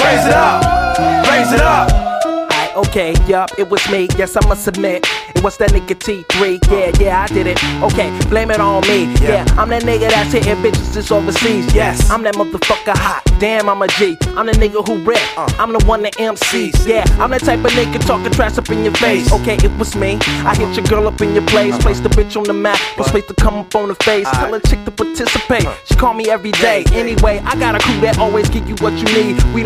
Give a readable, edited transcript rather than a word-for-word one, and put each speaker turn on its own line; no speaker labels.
Raise it up, raise it up.
Okay, yup, it was me, yes I must admit. It was that nigga T3, yeah, I did it. Okay, blame it on me, yeah. I'm that nigga that's hitting bitches just overseas. Yes, I'm that motherfucker hot, damn I'm a G. I'm the nigga who rap, I'm the one that MCs. Yeah, I'm that type of nigga talking trash up in your face. Okay, it was me, I hit your girl up in your place. Place the bitch on the map, was place to come up on the face. Tell a chick to participate, she call me every day. Anyway, I got a crew that always give you what you need. We